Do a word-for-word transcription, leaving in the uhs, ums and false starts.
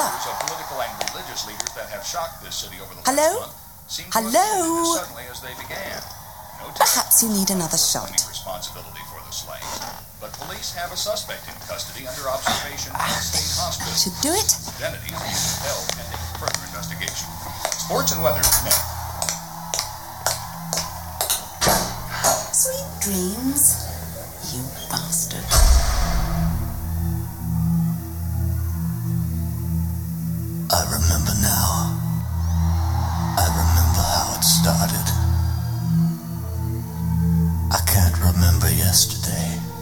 of political and religious leaders that have shocked this city over the last Hello? month seem to Hello? have ended as suddenly as they began. No Perhaps you need another shot. claiming responsibility for the slayings, but police have a suspect in custody under observation at a state hospital. Should do it. Identity is being held pending further investigation. Sports and weather next. Sweet dreams, you bastard. I remember now. I remember how it started. I can't remember yesterday.